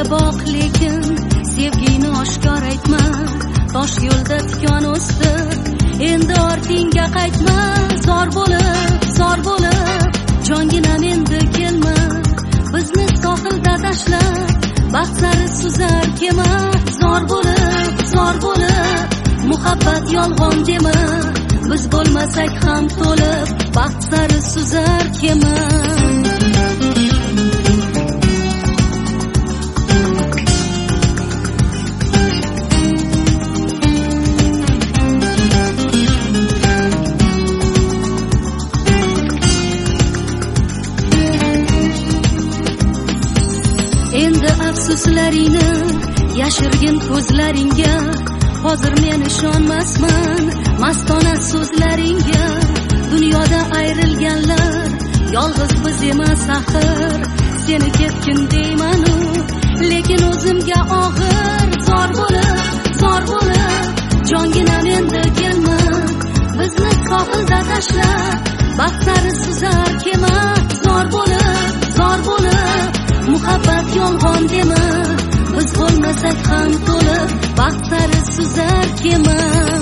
ko'zga boq lekin sevgingni oshkor aytma. Tosh yo'lda tikon o'sdi, endi ortingga qaytma. Zor bo'lib jonginam endi kelma. Bizni sohilda tashlab baxt sari suzar kema. Zor bo'lib muhabbat yolg'on dema. Biz bo'lmasak ham to'lib baxt sari suzar kema. Endi afsuslaringni yashirgin ko'zlaringga. Hozir men ishonmasman mastona so'zlaringga. Dunyoda ayrilganlar yolg'iz biz emas axir. Seni ketgin deymanu lekin o'zimga og'ir. Zor bo'lib jonginam endi kelma. Bizni sohilda tashlab baxt sari suzar kema. Zor bo'lib muhabbat yolg'on dema. Biz bo'lmasak ham to'lib baxt sari suzar kema.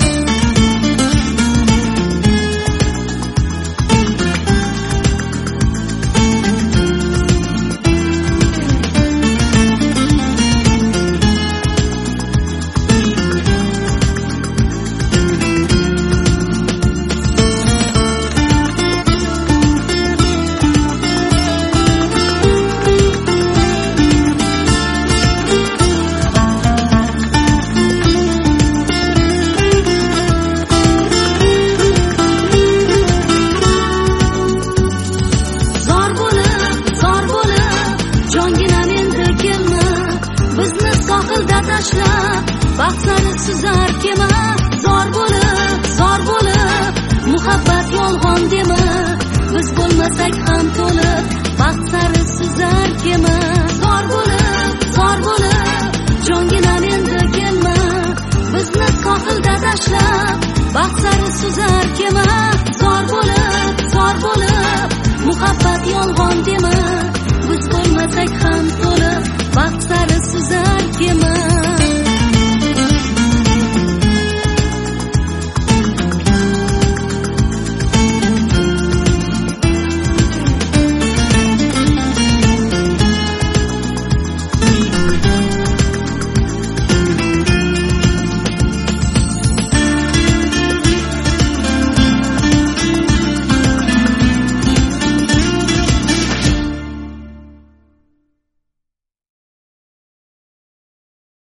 Baxt sari suzar kema. Zor bo'lib muhabbat yolg'on dema. Biz bo'lmasak ham to'lib baxt sari suzar kema. Zor